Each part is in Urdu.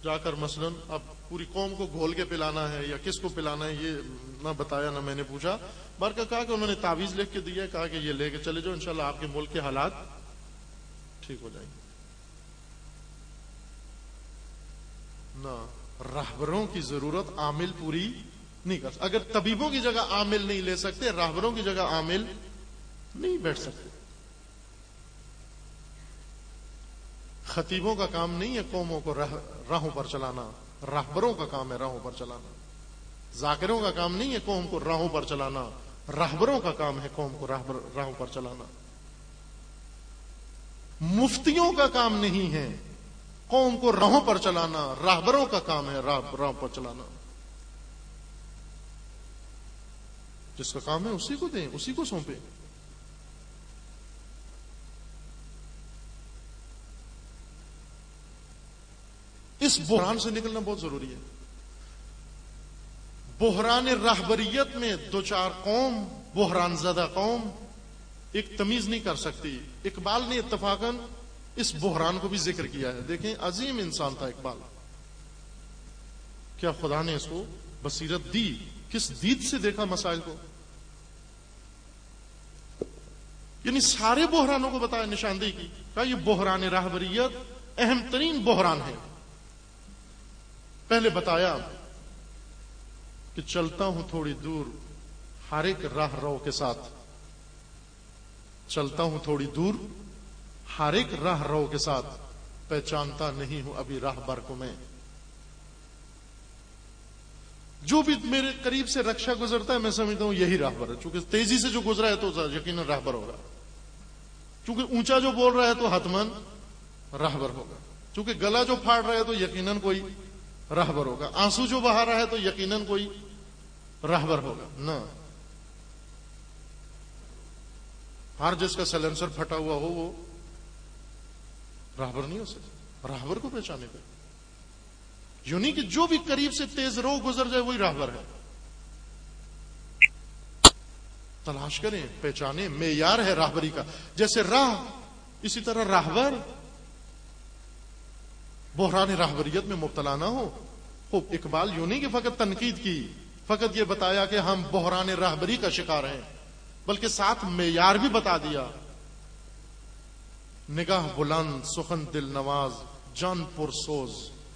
جا کر مثلا اب پوری قوم کو گھول کے پلانا ہے یا کس کو پلانا ہے یہ نہ بتایا نہ میں نے پوچھا، بلکہ کہا کہ انہوں نے تعویذ لکھ کے دیا، کہا کہ یہ لے کے چلے جاؤ، انشاءاللہ آپ کے ملک کے حالات ٹھیک ہو جائیں گے۔ نہ، راہبروں کی ضرورت عامل پوری نہیں کر سکتے۔ اگر طبیبوں کی جگہ عامل نہیں لے سکتے، راہبروں کی جگہ عامل نہیں بیٹھ سکتے۔ خطیبوں کا کام نہیں ہے قوموں کو راہوں پر چلانا، راہبروں کا کام ہے راہوں پر چلانا۔ ذاکروں کا کام نہیں ہے قوم کو راہوں پر چلانا، راہبروں کا کام ہے قوم کو راہوں پر چلانا۔ مفتیوں کا کام نہیں ہے قوم کو راہوں پر چلانا، راہبروں کا کام ہے راہوں پر چلانا۔ جس کا کام ہے اسی کو دیں، اسی کو سونپیں۔ اس بحران سے نکلنا بہت ضروری ہے۔ بحران راہبریت میں دو چار قوم، بحران زدہ قوم ایک تمیز نہیں کر سکتی۔ اقبال نے اتفاقاً اس بحران کو بھی ذکر کیا ہے۔ دیکھیں عظیم انسان تھا اقبال، کیا خدا نے اس کو بصیرت دی، کس دید سے دیکھا مسائل کو، یعنی سارے بحرانوں کو بتایا، نشاندہی کی، کہا یہ بحران راہبریت اہم ترین بحران ہے۔ پہلے بتایا کہ چلتا ہوں تھوڑی دور ہر ایک راہ رو کے ساتھ، چلتا ہوں تھوڑی دور ہر ایک راہ رو کے ساتھ، پہچانتا نہیں ہوں ابھی راہبر کو میں۔ جو بھی میرے قریب سے رکشا گزرتا ہے میں سمجھتا ہوں یہی راہبر ہے، چونکہ تیزی سے جو گزرا ہے تو یقیناً راہبر ہوگا، چونکہ اونچا جو بول رہا ہے تو حتماً راہبر ہوگا، چونکہ گلا جو پھاڑ رہا ہے تو یقیناً کوئی راہبر ہوگا، آنسو جو بہا رہا ہے تو یقیناً کوئی راہبر ہوگا۔ نہ، ہر جس کا سیلنسر پھٹا ہوا ہو وہ راہبر نہیں ہو سکتا۔ راہبر کو پہچانے پہ یوں نہیں کہ جو بھی قریب سے تیز رو گزر جائے وہی راہبر ہے۔ تلاش کریں، پہچانیں، معیار ہے راہبری کا، جیسے راہ اسی طرح راہبر۔ بحران راہبریت میں مبتلا نہ ہو۔ خوب اقبال یوں نہیں کہ فقط تنقید کی، فقط یہ بتایا کہ ہم بحران راہبری کا شکار ہیں، بلکہ ساتھ معیار بھی بتا دیا۔ نگاہ بلند، سخن دل نواز، جان پرسوز۔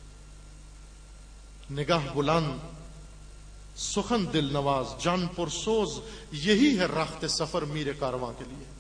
نگاہ بلند، سخن دل نواز، جان پرسوز، یہی ہے راخت سفر میر کارواں کے لیے۔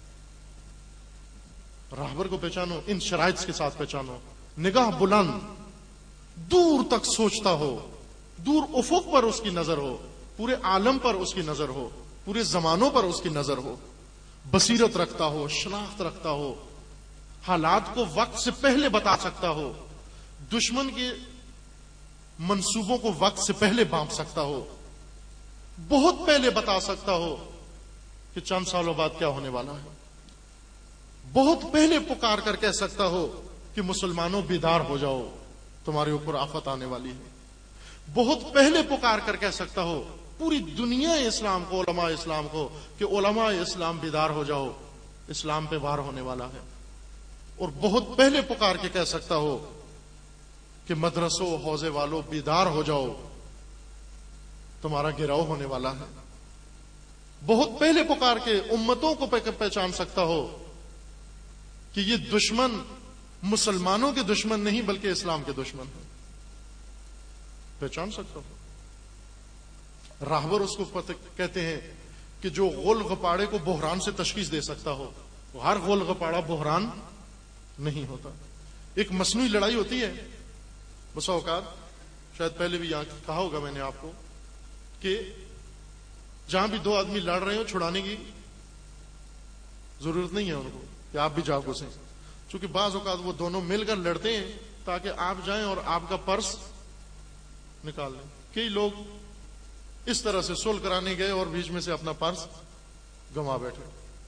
راہبر کو پہچانو، ان شرائط کے ساتھ پہچانو۔ نگاہ بلند، دور تک سوچتا ہو، دور افق پر اس کی نظر ہو، پورے عالم پر اس کی نظر ہو، پورے زمانوں پر اس کی نظر ہو، بصیرت رکھتا ہو، شناخت رکھتا ہو، حالات کو وقت سے پہلے بتا سکتا ہو، دشمن کے منصوبوں کو وقت سے پہلے بانپ سکتا ہو، بہت پہلے بتا سکتا ہو کہ چند سالوں بعد کیا ہونے والا ہے، بہت پہلے پکار کر کہہ سکتا ہو کہ مسلمانوں بیدار ہو جاؤ، تمہارے اوپر آفت آنے والی ہے، بہت پہلے پکار کر کہہ سکتا ہو پوری دنیا اسلام کو، علماء اسلام کو، کہ علماء اسلام بیدار ہو جاؤ، اسلام پہ وار ہونے والا ہے، اور بہت پہلے پکار کے کہہ سکتا ہو کہ مدرسوں حوزے والوں بیدار ہو جاؤ، تمہارا گراؤ ہونے والا ہے، بہت پہلے پکار کے امتوں کو پہچان سکتا ہو کہ یہ دشمن مسلمانوں کے دشمن نہیں بلکہ اسلام کے دشمن ہیں، پہچان سکتا ہو۔ راہبر اس کو کہتے ہیں کہ جو غول غپاڑے کو بحران سے تشخیص دے سکتا ہو، وہ ہر غول غپاڑا بحران نہیں ہوتا۔ ایک مصنوعی لڑائی ہوتی ہے بسا اوقات، شاید پہلے بھی یہاں کہا ہوگا میں نے آپ کو، کہ جہاں بھی دو آدمی لڑ رہے ہو چھڑانے کی ضرورت نہیں ہے ان کو کہ آپ بھی جا گھسیں، چونکہ بعض اوقات وہ دونوں مل کر لڑتے ہیں تاکہ آپ جائیں اور آپ کا پرس نکال لیں۔ کئی لوگ اس طرح سے صلح کرانے گئے اور بیچ میں سے اپنا پرس گنوا بیٹھے۔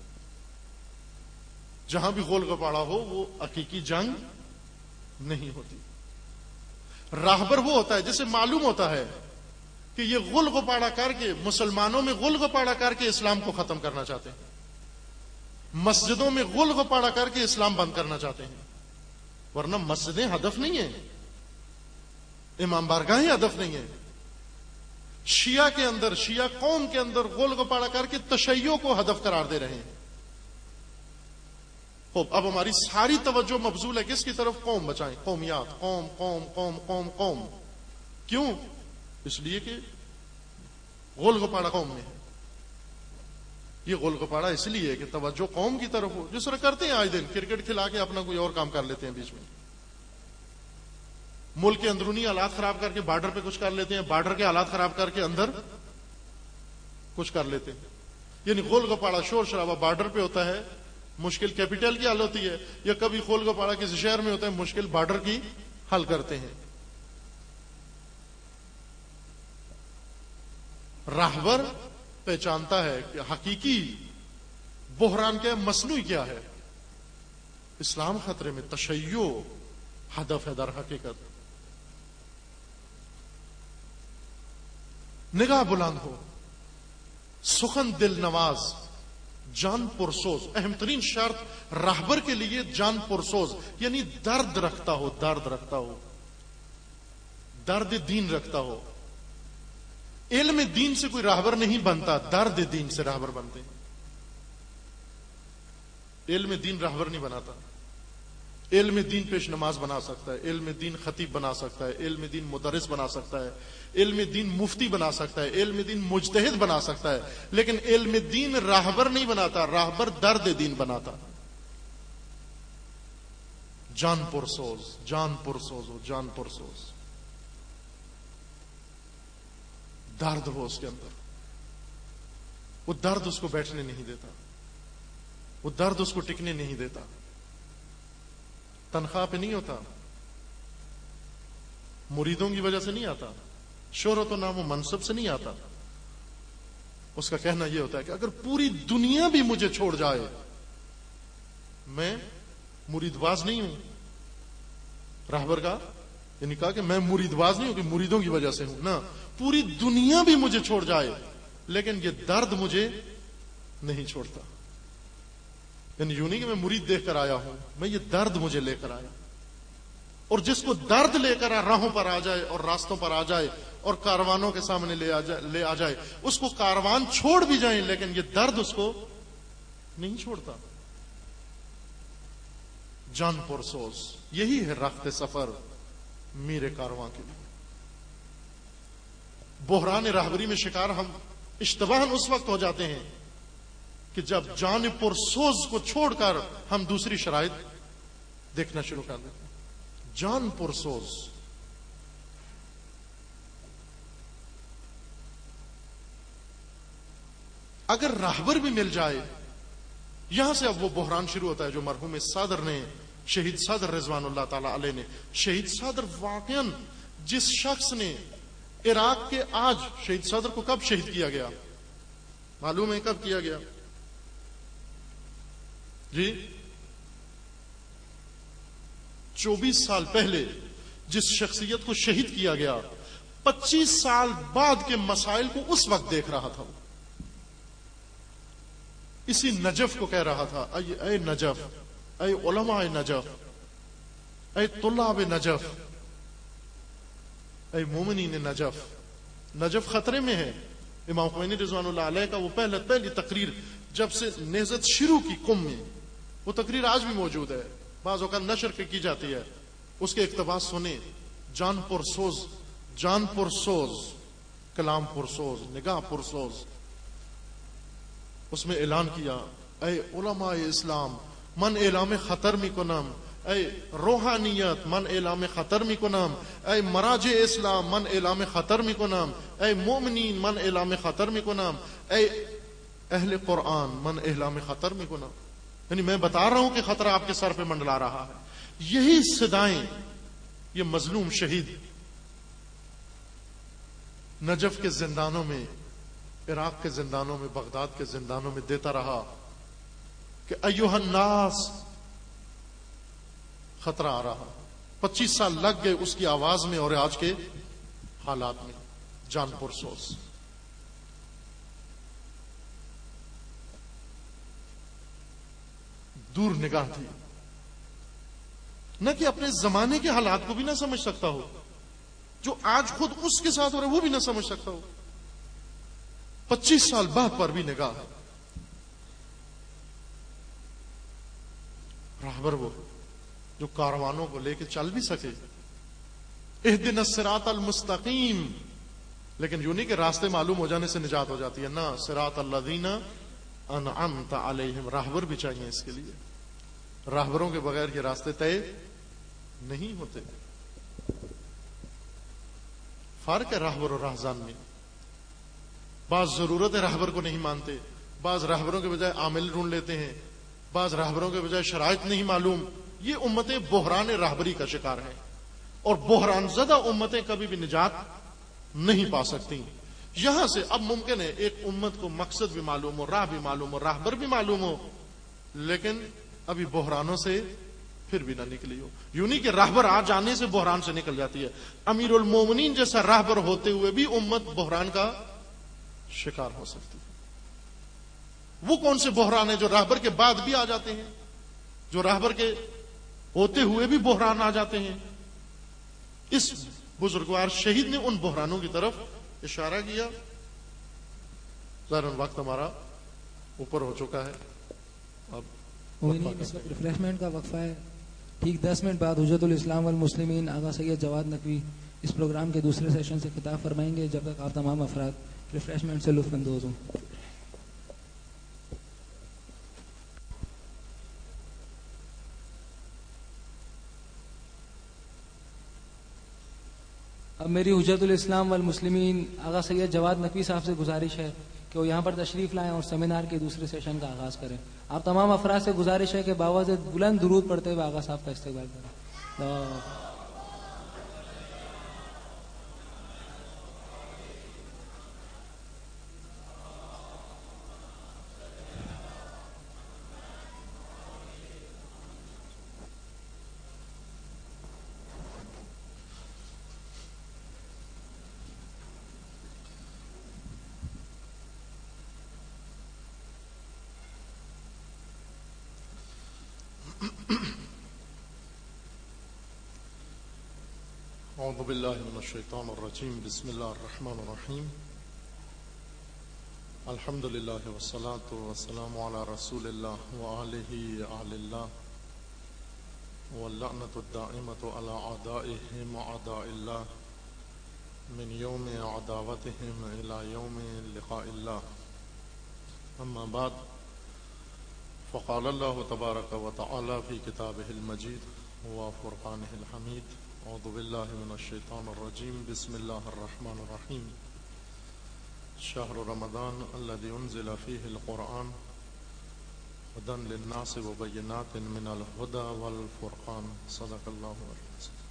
جہاں بھی غول غپاڑا ہو وہ حقیقی جنگ نہیں ہوتی۔ راہبر وہ ہوتا ہے جسے معلوم ہوتا ہے کہ یہ غول غپاڑا کر کے، مسلمانوں میں غول غپاڑا کر کے اسلام کو ختم کرنا چاہتے ہیں، مسجدوں میں غول غپاڑا کر کے اسلام بند کرنا چاہتے ہیں، ورنہ مسجدیں ہدف نہیں ہیں، امام بارگاہیں ہدف نہیں ہے. شیعہ کے اندر، شیعہ قوم کے اندر گول گپاڑا کر کے تشیع کو ہدف قرار دے رہے ہیں. اب ہماری ساری توجہ مبذول ہے کس کی طرف؟ قوم بچائیں، قومیات، قوم قوم قوم قوم قوم. کیوں؟ اس لیے کہ غول گپاڑا قوم میں ہے. یہ غول گپاڑا اس لیے کہ توجہ قوم کی طرف ہو. جس طرح کرتے ہیں آج دن، کرکٹ کھلا کے اپنا کوئی اور کام کر لیتے ہیں بیچ میں. ملک کے اندرونی حالات خراب کر کے بارڈر پہ کچھ کر لیتے ہیں، بارڈر کے حالات خراب کر کے اندر کچھ کر لیتے ہیں. یعنی غول گپاڑا، شور شرابہ بارڈر پہ ہوتا ہے، مشکل کیپٹل کی حل ہوتی ہے، یا کبھی غول گپاڑا کسی شہر میں ہوتا ہے، مشکل بارڈر کی حل کرتے ہیں. راہبر پہچانتا ہے کہ حقیقی بحران کیا ہے، مصنوعی کیا ہے. اسلام خطرے میں، تشیع ہدف ہے در حقیقت. نگاہ بلند ہو، سخن دل نواز، جان پرسوز. اہم ترین شرط راہبر کے لیے جان پرسوز، یعنی درد رکھتا ہو، درد رکھتا ہو، درد دین رکھتا ہو. علم دین سے کوئی راہبر نہیں بنتا، درد دین سے راہبر بنتے ہیں. علم دین راہبر نہیں بناتا. علم دین پیش نماز بنا سکتا ہے، علم دین خطیب بنا سکتا ہے، علم دین مدرس بنا سکتا ہے، علم دین مفتی بنا سکتا ہے، علم دین مجتہد بنا سکتا ہے، لیکن علم دین راہبر نہیں بناتا. راہبر درد دین بناتا. جان پرسوز، جان پرسوز ہو، جان پرسوز. درد ہو اس کے اندر. وہ درد اس کو بیٹھنے نہیں دیتا، وہ درد اس کو ٹکنے نہیں دیتا. تنخواہ پہ نہیں ہوتا، مریدوں کی وجہ سے نہیں آتا، شہرت و نام و منصب سے نہیں آتا. اس کا کہنا یہ ہوتا ہے کہ اگر پوری دنیا بھی مجھے چھوڑ جائے، میں مرید باز نہیں ہوں. راہبر کا یعنی کہا کہ میں مرید باز نہیں ہوں کہ مریدوں کی وجہ سے ہوں، نہ، پوری دنیا بھی مجھے چھوڑ جائے لیکن یہ درد مجھے نہیں چھوڑتا. یعنی یوں نہیں کہ میں مرید دیکھ کر آیا ہوں، میں یہ درد مجھے لے کر آیا. اور جس کو درد لے کر راہوں پر آ جائے اور راستوں پر آ جائے اور کاروانوں کے سامنے لے آ جائے، اس کو کاروان چھوڑ بھی جائیں لیکن یہ درد اس کو نہیں چھوڑتا. جان پرسوز، یہی ہے رخت سفر میرے کارواں کے لیے. بحران راہبری میں شکار ہم اشتباہاً اس وقت ہو جاتے ہیں کہ جب جان پرسوز کو چھوڑ کر ہم دوسری شرائط دیکھنا شروع کر دیتے ہیں. جان پرسوز، اگر راہبر بھی مل جائے، یہاں سے اب وہ بحران شروع ہوتا ہے جو مرحوم صادر نے، شہید صادر رضوان اللہ تعالی علیہ نے. شہید صادر واقعاً جس شخص نے عراق کے، آج شہید صادر کو کب شہید کیا گیا معلوم ہے؟ کب کیا گیا جی؟ 24 سال پہلے جس شخصیت کو شہید کیا گیا، 25 سال بعد کے مسائل کو اس وقت دیکھ رہا تھا. اسی نجف کو کہہ رہا تھا، اے نجف، اے علماء نجف، اے طلاب نجف، اے مومنین نجف. نجف خطرے میں ہے. امام خمینی رضوان اللہ علیہ کا وہ پہلی تقریر جب سے نہضت شروع کی قم میں، وہ تقریر آج بھی موجود ہے، بعض اوقات نشر کی جاتی ہے. اس کے اقتباس سنیں. جان پرسوز، جان پرسوز، کلام پرسوز، نگاہ پرسوز. اس میں اعلان کیا، اے علماء اسلام من اعلام خطر می کنم، اے روحانیت من اعلام خطر می کنم، اے مراجع اسلام من اعلام خطر می کنم، اے مومنین من اعلام خطر می کنم، اے اہل قرآن من اعلام خطر می کنم. یعنی میں بتا رہا ہوں کہ خطرہ آپ کے سر پہ منڈلا رہا ہے. یہی صدائیں یہ مظلوم شہید نجف کے زندانوں میں، عراق کے زندانوں میں، بغداد کے زندانوں میں دیتا رہا کہ ایوہ الناس، خطرہ آ رہا. 25 سال لگ گئے اس کی آواز میں اور آج کے حالات میں. جان پرسوز. دور نگاہ تھی، نہ کہ اپنے زمانے کے حالات کو بھی نہ سمجھ سکتا ہو. جو آج خود اس کے ساتھ ہو رہا ہے وہ بھی نہ سمجھ سکتا ہو. 25 سال بعد پر بھی نگاہ ہے. راہبر وہ جو کاروانوں کو لے کے چل بھی سکے. اہدنا الصراط المستقیم، لیکن یوں نہیں کہ راستے معلوم ہو جانے سے نجات ہو جاتی ہے. نہ، صراط الذین انعمت علیہم، راہبر بھی چاہیے اس کے لیے. راہبروں کے بغیر یہ راستے طے نہیں ہوتے. فرق ہے راہبر اور راہزان میں. بعض ضرورت راہبر کو نہیں مانتے، بعض راہبروں کے بجائے عامل ڈھونڈ لیتے ہیں، بعض راہبروں کے بجائے شرائط نہیں معلوم. یہ امتیں بحران راہبری کا شکار ہیں، اور بحران زدہ امتیں کبھی بھی نجات نہیں پا سکتی. یہاں سے اب ممکن ہے ایک امت کو مقصد بھی معلوم ہو، راہ بھی معلوم ہو، راہبر بھی معلوم ہو، لیکن ابھی بحرانوں سے پھر بھی نہ نکلی ہو. یوں نہیں کہ راہبر آ جانے سے بحران سے نکل جاتی ہے. امیر المومنین جیسا راہبر ہوتے ہوئے بھی امت بحران کا شکار ہو سکتی ہے. وہ کون سے بحران ہیں جو راہبر کے بعد بھی آ جاتے ہیں، جو راہبر کے ہوتے ہوئے بھی بحران آ جاتے ہیں؟ اس بزرگوار شہید نے ان بحرانوں کی طرف اشارہ کیا. ظاہراً وقت ہمارا اوپر ہو چکا ہے. اب اس وقت ریفریشمنٹ کا وقفہ ہے. ٹھیک 10 منٹ بعد حجت الاسلام والمسلمین آغا سید جواد نقوی اس پروگرام کے دوسرے سیشن سے خطاب فرمائیں گے. جب تک آپ تمام افراد ریفریشمنٹ سے لطف اندوز ہوں. اب میری حجت الاسلام والمسلمین آغا سید جواد نقوی صاحب سے گزارش ہے کہ وہ یہاں پر تشریف لائیں اور سیمینار کے دوسرے سیشن کا آغاز کریں. آپ تمام افراد سے گزارش ہے کہ باوجہ بلند درود پڑھتے ہوئے آغا صاحب کا استقبال کریں. اعوذ باللہ من الشیطان الرجیم. بسم اللہ الرحمن الرحیم. الحمد للہ والصلاة والسلام علی رسول اللہ وآلہ آل اللہ واللعنۃ الدائمۃ علی اعدائہم اعداء اللہ من یوم عداوتہم الی یوم لقاء اللہ. اما بعد فقال اللہ تبارک وتعالی فی کتابہ المجید وفرقانہ الحمید. اعوذ باللہ من الشیطان الرجیم. بسم اللہ الرحمن الرحیم. شہر رمضان الذی انزل فیہ القرآن ہدی للناس وبینات من الہدی والفرقان. صدق اللہ علیہ وسلم.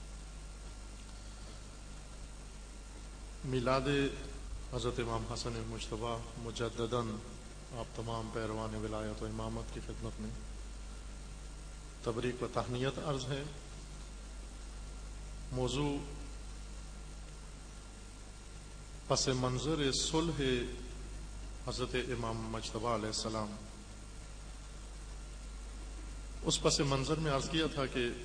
میلاد حضرت امام حسن مجتبیٰ مجدداً آپ تمام پیروان ولایت و امامت کی خدمت میں تبریک و تہنیت عرض ہے. موضوع پس منظر صلح حضرت امام مجتبیٰ علیہ السلام. اس پس منظر میں عرض کیا تھا کہ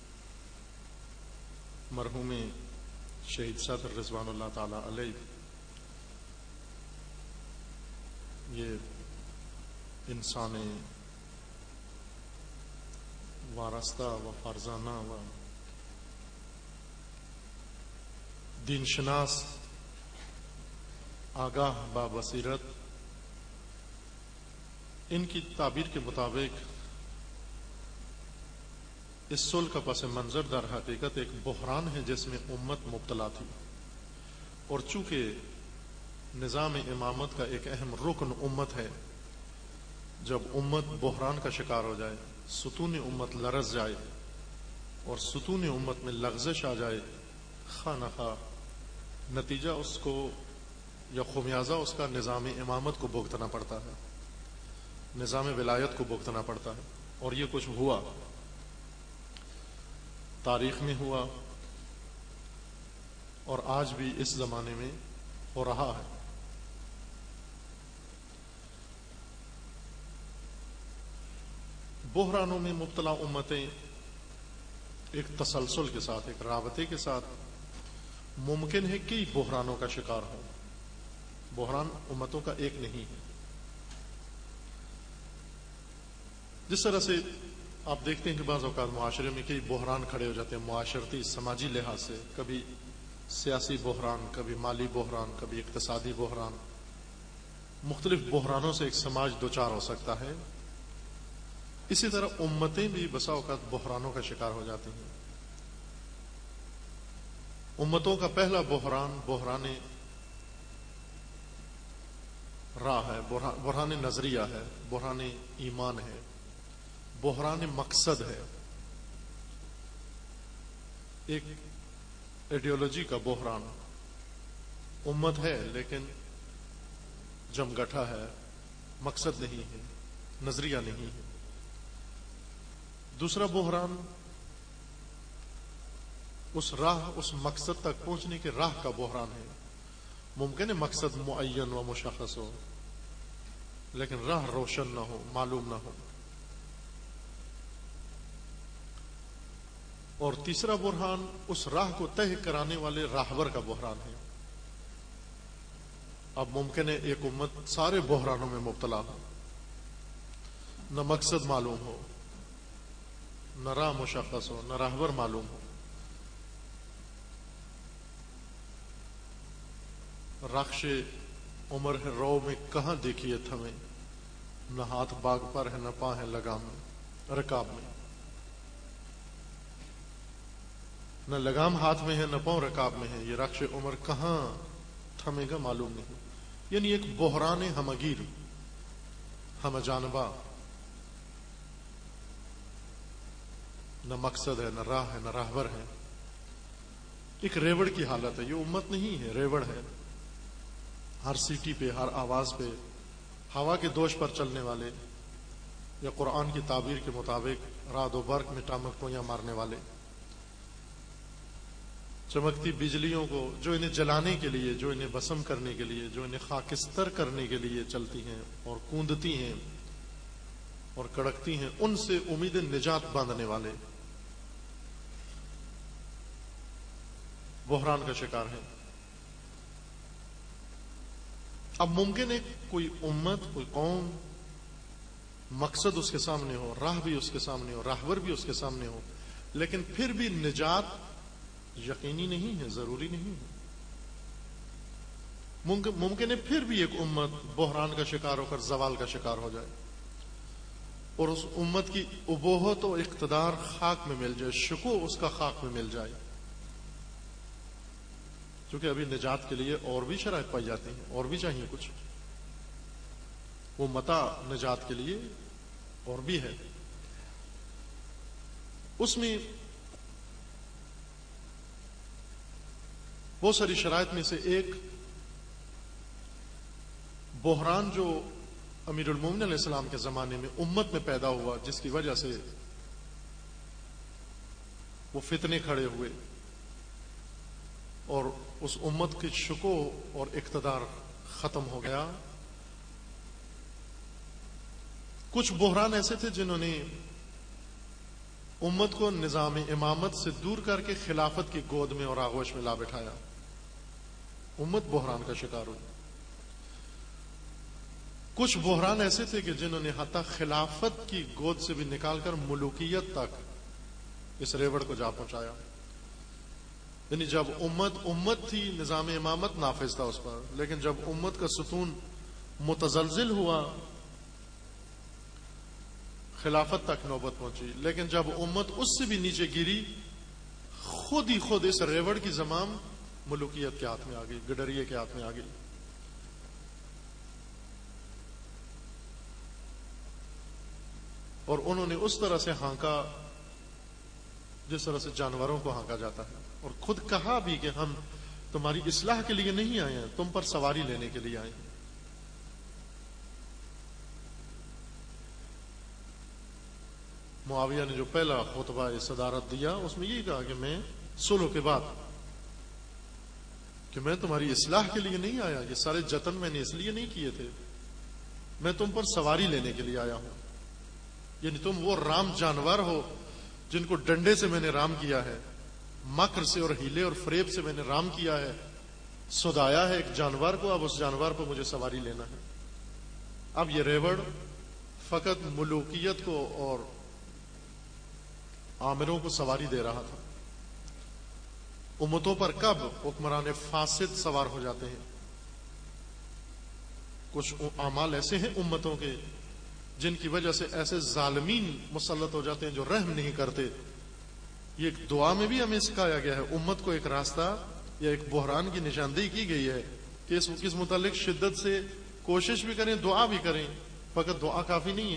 مرحوم شہید صدر رضوان اللہ تعالی علیہ یہ انسان وارستہ و فرزانہ و دین شناس آگاہ با بصیرت، ان کی تعبیر کے مطابق اس صلح کا پس منظر در حقیقت ایک بحران ہے جس میں امت مبتلا تھی. اور چونکہ نظام امامت کا ایک اہم رکن امت ہے، جب امت بحران کا شکار ہو جائے، ستون امت لرز جائے اور ستون امت میں لغزش آ جائے، خواہ نخواہ نتیجہ اس کو یا خمیازہ اس کا نظام امامت کو بھگتنا پڑتا ہے، نظام ولایت کو بھگتنا پڑتا ہے. اور یہ کچھ ہوا، تاریخ میں ہوا اور آج بھی اس زمانے میں ہو رہا ہے. بحرانوں میں مبتلا امتیں ایک تسلسل کے ساتھ، ایک رابطے کے ساتھ ممکن ہے کئی بحرانوں کا شکار ہو. بحران امتوں کا ایک نہیں ہے. جس طرح سے آپ دیکھتے ہیں کہ بعض اوقات معاشرے میں کئی بحران کھڑے ہو جاتے ہیں معاشرتی سماجی لحاظ سے، کبھی سیاسی بحران، کبھی مالی بحران، کبھی اقتصادی بحران. مختلف بحرانوں سے ایک سماج دوچار ہو سکتا ہے. اسی طرح امتیں بھی بسا اوقات بحرانوں کا شکار ہو جاتی ہیں. امتوں کا پہلا بحران راہ ہے، بحران نظریہ ہے، بحران ایمان ہے، بحران مقصد ہے. ایک ایڈیالوجی کا بحران. امت ہے لیکن جمگٹھا ہے، مقصد نہیں ہے، نظریہ نہیں ہے. دوسرا بحران اس مقصد تک پہنچنے کے راہ کا بحران ہے. ممکن ہے مقصد معین و مشخص ہو لیکن راہ روشن نہ ہو، معلوم نہ ہو. اور تیسرا بحران اس راہ کو طے کرانے والے راہبر کا بحران ہے. اب ممکن ہے ایک امت سارے بحرانوں میں مبتلا ہو، نہ مقصد معلوم ہو، نہ راہ مشخص ہو، نہ راہبر معلوم ہو. رخش عمر ہے رو میں کہاں دیکھیے تھمیں، نہ ہاتھ باغ پر ہے، نہ پاں ہے لگام میں، رکاب میں. نہ لگام ہاتھ میں ہے، نہ پاؤں رکاب میں ہے. یہ رخش عمر کہاں تھمے گا معلوم نہیں. یعنی ایک بحران ہمگیر، ہم جانبہ. نہ مقصد ہے، نہ راہ ہے، نہ راہبر ہے. ایک ریوڑ کی حالت ہے. یہ امت نہیں ہے، ریوڑ ہے. ہر سیٹی پہ، ہر آواز پہ ہوا کے دوش پر چلنے والے، یا قرآن کی تعبیر کے مطابق رعد و برق میں ٹامکٹویاں مارنے والے. چمکتی بجلیوں کو جو انہیں جلانے کے لیے، جو انہیں بسم کرنے کے لیے، جو انہیں خاکستر کرنے کے لیے چلتی ہیں اور کوندتی ہیں اور کڑکتی ہیں، ان سے امید نجات باندھنے والے بحران کا شکار ہیں. اب ممکن ہے کوئی امت، کوئی قوم، مقصد اس کے سامنے ہو، راہ بھی اس کے سامنے ہو، راہبر بھی اس کے سامنے ہو، لیکن پھر بھی نجات یقینی نہیں ہے، ضروری نہیں ہے. ممکن ہے پھر بھی ایک امت بحران کا شکار ہو کر زوال کا شکار ہو جائے اور اس امت کی ابوہت و اقتدار خاک میں مل جائے، شکوہ اس کا خاک میں مل جائے. کیونکہ ابھی نجات کے لیے اور بھی شرائط پائی جاتی ہیں، اور بھی چاہیے کچھ. وہ متا نجات کے لیے اور بھی ہے. اس میں بہت ساری شرائط میں سے ایک بحران جو امیر المومنین علیہ السلام کے زمانے میں امت میں پیدا ہوا، جس کی وجہ سے وہ فتنے کھڑے ہوئے اور اس امت کے شکوہ اور اقتدار ختم ہو گیا. کچھ بحران ایسے تھے جنہوں نے امت کو نظام امامت سے دور کر کے خلافت کی گود میں اور آغوش میں لا بٹھایا. امت بحران کا شکار ہوئی. کچھ بحران ایسے تھے کہ جنہوں نے حتی خلافت کی گود سے بھی نکال کر ملوکیت تک اس ریوڑ کو جا پہنچایا. یعنی جب امت تھی، نظام امامت نافذ تھا اس پر، لیکن جب امت کا ستون متزلزل ہوا، خلافت تک نوبت پہنچی. لیکن جب امت اس سے بھی نیچے گری، خود ہی خود اس ریوڑ کی زمام ملوکیت کے ہاتھ میں آ گئی، گڈریے کے ہاتھ میں آ گئی. اور انہوں نے اس طرح سے ہانکا جس طرح سے جانوروں کو ہانکا جاتا ہے، اور خود کہا بھی کہ ہم تمہاری اصلاح کے لیے نہیں آئے ہیں، تم پر سواری لینے کے لیے آئے ہیں. معاویہ نے جو پہلا خطبہ صدارت دیا، اس میں یہی کہا کہ میں صلح کے بعد کہ میں تمہاری اصلاح کے لیے نہیں آیا، یہ سارے جتن میں نے اس لیے نہیں کیے تھے، میں تم پر سواری لینے کے لیے آیا ہوں. یعنی تم وہ رام جانور ہو جن کو ڈنڈے سے میں نے رام کیا ہے، مکر سے اور ہیلے اور فریب سے میں نے رام کیا ہے، سدایا ہے ایک جانور کو، اب اس جانور پر مجھے سواری لینا ہے۔ اب یہ ریوڑ فقط ملوکیت کو اور آمروں کو سواری دے رہا تھا۔ امتوں پر کب حکمران فاسد سوار ہو جاتے ہیں؟ کچھ اعمال ایسے ہیں امتوں کے جن کی وجہ سے ایسے ظالمین مسلط ہو جاتے ہیں جو رحم نہیں کرتے۔ یہ ایک دعا میں بھی ہمیں سکھایا گیا ہے، امت کو ایک راستہ یا ایک بحران کی نشاندہی کی گئی ہے کہ اس متعلق شدت سے کوشش بھی کریں، دعا بھی کریں، فقط دعا کافی نہیں ہے۔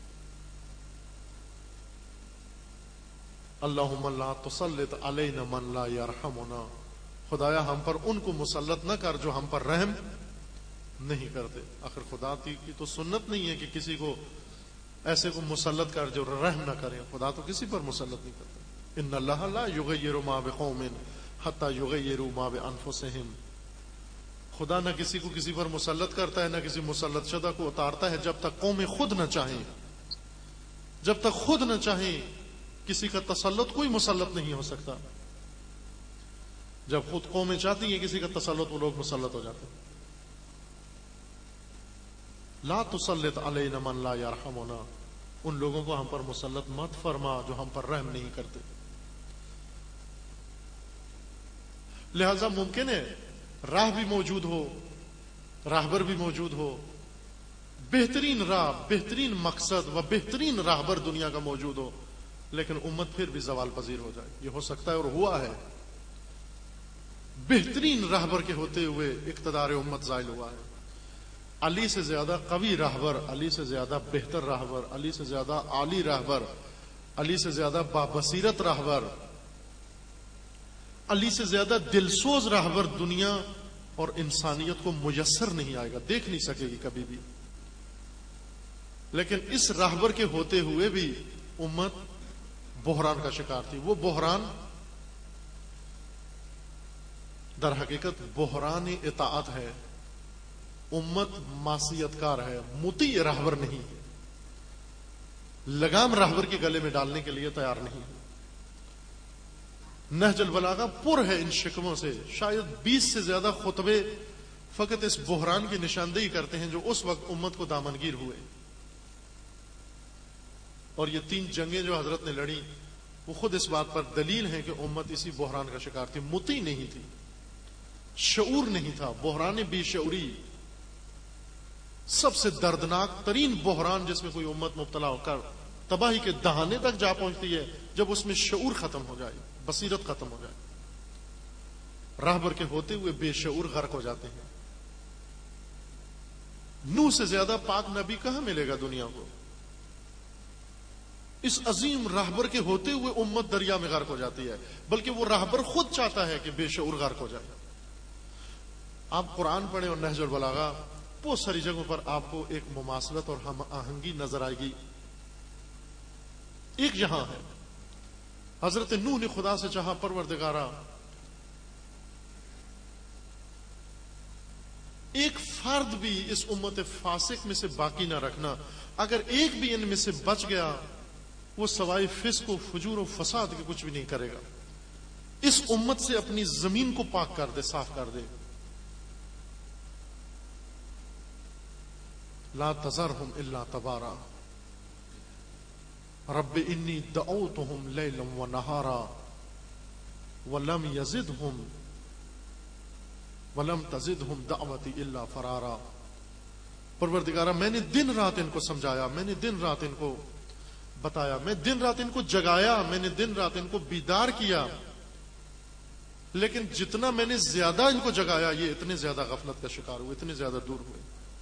اللہم لا تسلط علینا من لا یرحمنا، خدایا ہم پر ان کو مسلط نہ کر جو ہم پر رحم نہیں کرتے۔ آخر خدا کی تو سنت نہیں ہے کہ کسی کو ایسے کو مسلط کر جو رحم نہ کرے، خدا تو کسی پر مسلط نہیں کرتا۔ ان اللہ لا یغیر ما بقوم حتی یغیروا ما بانفسہم، خدا نہ کسی کو کسی پر مسلط کرتا ہے، نہ کسی مسلط شدہ کو اتارتا ہے جب تک قومیں خود نہ چاہیں۔ جب تک خود نہ چاہیں کسی کا تسلط کوئی مسلط نہیں ہو سکتا۔ جب خود قومیں چاہتی ہیں کسی کا تسلط، وہ لوگ مسلط ہو جاتے ہیں۔ لا تسلط علینا من لا یرحمنا، ان لوگوں کو ہم پر مسلط مت فرما جو ہم پر رحم نہیں کرتے۔ لہذا ممکن ہے راہ بھی موجود ہو، راہبر بھی موجود ہو، بہترین راہ، بہترین مقصد و بہترین راہبر دنیا کا موجود ہو، لیکن امت پھر بھی زوال پذیر ہو جائے۔ یہ ہو سکتا ہے اور ہوا ہے۔ بہترین راہبر کے ہوتے ہوئے اقتدار امت زائل ہوا ہے۔ علی سے زیادہ قوی راہبر، علی سے زیادہ بہتر راہبر، علی سے زیادہ عالی راہبر، علی سے زیادہ بابصیرت راہبر، علی سے زیادہ دلسوز راہبر دنیا اور انسانیت کو میسر نہیں آئے گا، دیکھ نہیں سکے گی کبھی بھی۔ لیکن اس راہبر کے ہوتے ہوئے بھی امت بحران کا شکار تھی۔ وہ بحران در حقیقت بحران اطاعت ہے۔ امت معصیت کار ہے، مطیع راہبر نہیں، لگام راہبر کے گلے میں ڈالنے کے لیے تیار نہیں۔ نہج البلاغہ پر ہے ان شکموں سے، شاید 20 سے زیادہ خطبے فقط اس بحران کی نشاندہی کرتے ہیں جو اس وقت امت کو دامنگیر ہوئے۔ اور یہ 3 جنگیں جو حضرت نے لڑی وہ خود اس بات پر دلیل ہے کہ امت اسی بحران کا شکار تھی۔ مطیع نہیں تھی، شعور نہیں تھا، بحران بے شعوری، سب سے دردناک ترین بحران جس میں کوئی امت مبتلا ہو کر تباہی کے دہانے تک جا پہنچتی ہے جب اس میں شعور ختم ہو جائے، بصیرت ختم ہو جائے۔ راہبر کے ہوتے ہوئے بے شعور غرق ہو جاتے ہیں۔ نوح سے زیادہ پاک نبی کہاں ملے گا دنیا کو؟ اس عظیم راہبر کے ہوتے ہوئے امت دریا میں غرق ہو جاتی ہے، بلکہ وہ راہبر خود چاہتا ہے کہ بے شعور غرق ہو جائے۔ آپ قرآن پڑھیں اور نہج البلاغہ، بہت ساری جگہوں پر آپ کو ایک مماثلت اور ہم آہنگی نظر آئے گی۔ ایک یہاں ہے، حضرت نوح نے خدا سے چاہا، پروردگارا ایک فرد بھی اس امت فاسق میں سے باقی نہ رکھنا، اگر ایک بھی ان میں سے بچ گیا وہ سوائے فسق و فجور و فساد کے کچھ بھی نہیں کرے گا۔ اس امت سے اپنی زمین کو پاک کر دے، صاف کر دے۔ لا تذرہم الا تبارا رب انی دعوتہم لیلا ونہارا ولم تزدہم دعوتی الا فرارا۔ پروردگارا میں نے دن رات ان کو سمجھایا، میں نے دن رات ان کو بتایا، میں دن رات ان کو جگایا، میں نے دن رات ان کو بیدار کیا، لیکن جتنا میں نے زیادہ ان کو جگایا یہ اتنے زیادہ غفلت کا شکار ہوئے، اتنے زیادہ دور ہوئے۔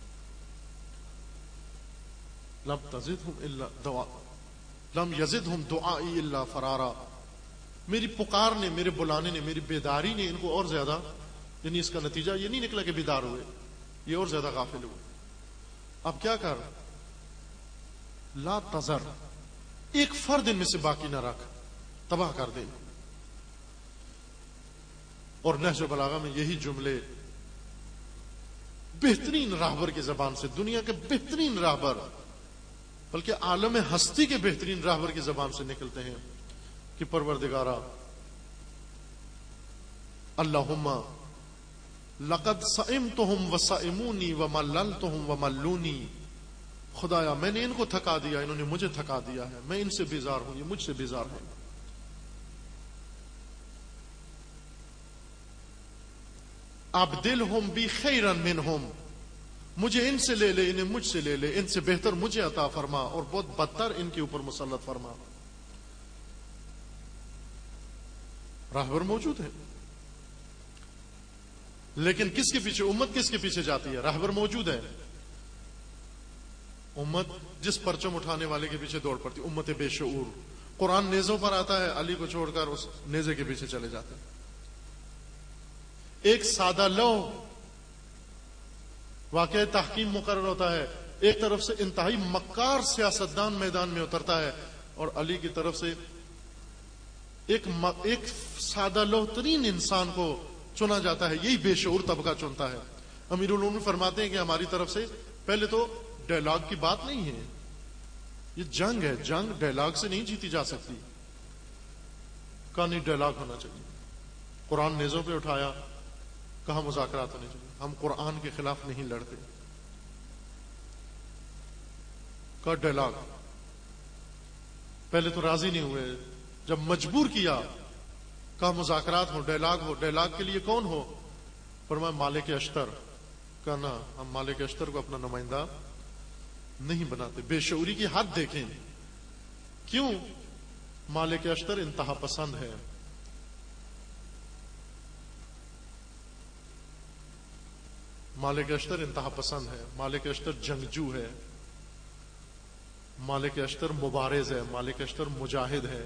لم یزدہم دعائی الا فرارا، میری پکار نے، میرے بلانے نے، میری بیداری نے ان کو اور زیادہ، یعنی اس کا نتیجہ یہ نہیں نکلا کہ بیدار ہوئے، یہ اور زیادہ غافل ہوئے۔ اب کیا کر؟ لا تذر، ایک فرد ان میں سے باقی نہ رکھ، تباہ کر دے۔ اور نہج البلاغہ میں یہی جملے بہترین راہبر کی زبان سے، دنیا کے بہترین راہبر، بلکہ عالم ہستی کے بہترین راہبر کی زبان سے نکلتے ہیں کہ پروردگارا اللہم لقد سئمتہم وسئمونی ومللتہم وملونی، خدایا میں نے ان کو تھکا دیا، انہوں نے مجھے تھکا دیا ہے، میں ان سے بیزار ہوں، یہ مجھ سے بیزار ہیں۔ ابدلہم بی خیرا منہم، مجھے ان سے لے لے، انہیں مجھ سے لے لے، ان سے بہتر مجھے عطا فرما اور بہت بدتر ان کے اوپر مسلط فرما۔ راہبر موجود ہے، لیکن کس کے پیچھے، امت کس کے پیچھے جاتی ہے؟ راہبر موجود ہے، امت جس پرچم اٹھانے والے کے پیچھے دوڑ پڑتی، امت بے شعور۔ قرآن نیزوں پر آتا ہے، علی کو چھوڑ کر اس نیزے کے پیچھے چلے جاتے ہیں۔ ایک سادہ لو واقعہ تحکیم مقرر ہوتا ہے، ایک طرف سے انتہائی مکار سیاستدان میدان میں اترتا ہے، اور علی کی طرف سے ایک سادہ لوح ترین انسان کو چنا جاتا ہے، یہی بے شعور طبقہ چنتا ہے۔ امیر المومنین فرماتے ہیں کہ ہماری طرف سے پہلے تو ڈائلاگ کی بات نہیں ہے، یہ جنگ ہے، جنگ ڈائلاگ سے نہیں جیتی جا سکتی، کہا نہیں ڈائلاگ ہونا چاہیے۔ قرآن نیزوں پہ اٹھایا، کہا مذاکرات ہونے چاہیے، ہم قرآن کے خلاف نہیں لڑتے، کہا ڈائلاگ۔ پہلے تو راضی نہیں ہوئے، جب مجبور کیا کہا مذاکرات ہو، ڈائلاگ ہو۔ ڈائلاگ کے لیے کون ہو؟ فرمایا مالک اشتر۔ کہا نا، ہم مالک اشتر کو اپنا نمائندہ نہیں بناتے۔ بے شعوری کی حد دیکھیں، کیوں؟ مالک اشتر انتہا پسند ہے، مالک اشتر انتہا پسند ہے، مالک اشتر جنگجو ہے، مالک اشتر مبارز ہے، مالک اشتر مجاہد ہے۔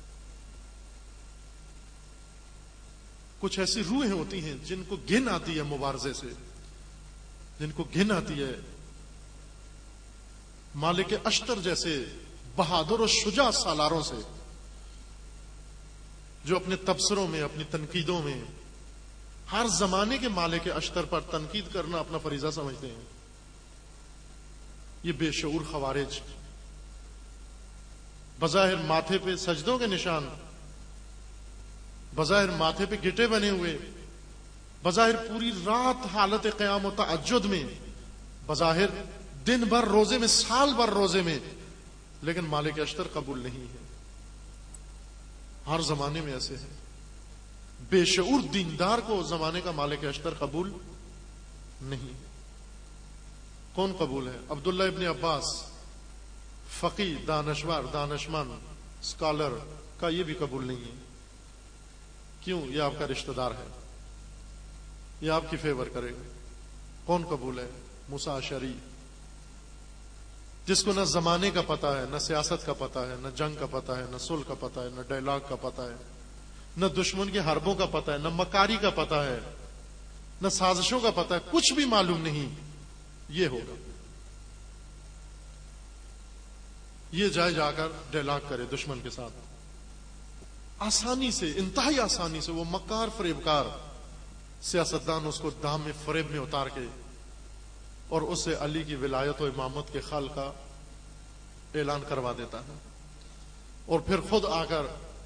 کچھ ایسی روحیں ہوتی ہیں جن کو گھن آتی ہے مبارزے سے، جن کو گھن آتی ہے مالک اشتر جیسے بہادر اور شجاع سالاروں سے، جو اپنے تبصروں میں، اپنی تنقیدوں میں ہر زمانے کے مالک اشتر پر تنقید کرنا اپنا فریضہ سمجھتے ہیں۔ یہ بے شعور خوارج بظاہر ماتھے پہ سجدوں کے نشان، بظاہر ماتھے پہ گٹے بنے ہوئے، بظاہر پوری رات حالت قیام و تعجد میں، بظاہر دن بھر روزے میں، سال بھر روزے میں، لیکن مالک اشتر قبول نہیں ہے۔ ہر زمانے میں ایسے ہے، بے شعور دیندار کو زمانے کا مالک اشتر قبول نہیں۔ کون قبول ہے؟ عبداللہ ابن عباس، فقی، دانشور، دانشمند، اسکالر کا یہ بھی قبول نہیں ہے۔ کیوں؟ یہ آپ کا رشتہ دار ہے، یہ آپ کی فیور کرے گا۔ کون قبول ہے؟ موسیٰ اشعری، جس کو نہ زمانے کا پتہ ہے، نہ سیاست کا پتہ ہے، نہ جنگ کا پتہ ہے، نہ صلح کا پتہ ہے، نہ ڈائلاگ کا پتہ ہے، نہ دشمن کے حربوں کا پتہ ہے، نہ مکاری کا پتہ ہے، نہ سازشوں کا پتہ ہے، کچھ بھی معلوم نہیں، یہ ہوگا، یہ جائے جا کر ڈائلاگ کرے دشمن کے ساتھ، آسانی سے، انتہائی آسانی سے۔ وہ مکار فریبکار سیاستدان اس کو دام میں، فریب میں اتار کے اور اس سے علی کی ولایت و امامت کے خال کا اعلان کروا دیتا ہے، اور پھر خود آ کر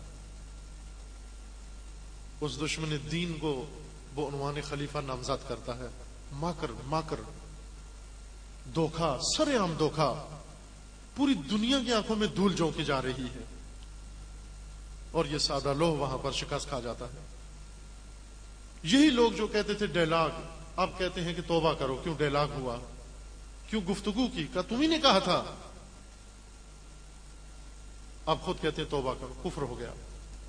اس دشمن دین کو بعنوان خلیفہ نامزد کرتا ہے۔ ماکر دھوکہ، سر عام دھوکہ، پوری دنیا کی آنکھوں میں دھول جھونکی جا رہی ہے، اور یہ سادہ لوح وہاں پر شکست کھا جاتا ہے۔ یہی لوگ جو کہتے تھے ڈائلاگ، اب کہتے ہیں کہ توبہ کرو، کیوں ڈائلاگ ہوا، کیوں گفتگو کی، کہا تم ہی نے کہا تھا، اب خود کہتے ہیں توبہ کرو، کفر ہو گیا۔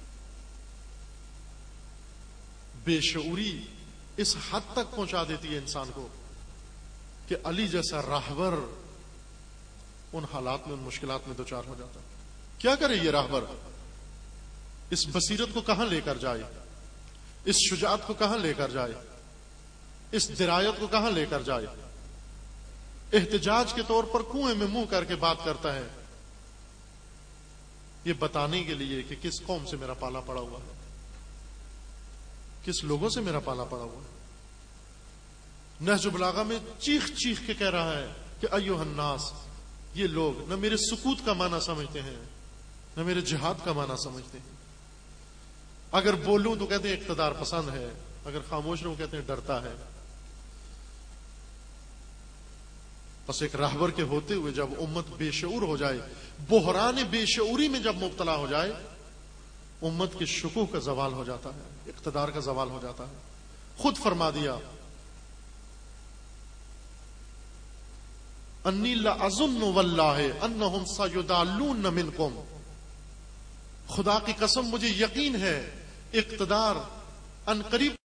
بے شعوری اس حد تک پہنچا دیتی ہے انسان کو کہ علی جیسا راہبر ان حالات میں، ان مشکلات میں دوچار ہو جاتا ہے۔ کیا کرے یہ راہبر؟ اس بصیرت کو کہاں لے کر جائے، اس شجاعت کو کہاں لے کر جائے، اس درایت کو کہاں لے کر جائے؟ احتجاج کے طور پر کنویں میں منہ کر کے بات کرتا ہے، یہ بتانے کے لیے کہ کس قوم سے میرا پالا پڑا ہوا ہے، کس لوگوں سے میرا پالا پڑا ہوا ہے۔ نہج البلاغہ میں چیخ چیخ کے کہہ رہا ہے کہ ایھا الناس، یہ لوگ نہ میرے سکوت کا معنی سمجھتے ہیں، نہ میرے جہاد کا معنی سمجھتے ہیں۔ اگر بولوں تو کہتے ہیں اقتدار پسند ہے، اگر خاموش رہوں کہتے ہیں ڈرتا ہے۔ بس ایک راہبر کے ہوتے ہوئے جب امت بے شعور ہو جائے، بحران بے شعوری میں جب مبتلا ہو جائے، امت کے شکوہ کا زوال ہو جاتا ہے، اقتدار کا زوال ہو جاتا ہے۔ خود فرما دیا انی لأظن واللہ انہم سیضلون منکم، خدا کی قسم مجھے یقین ہے اقتدار ان قریب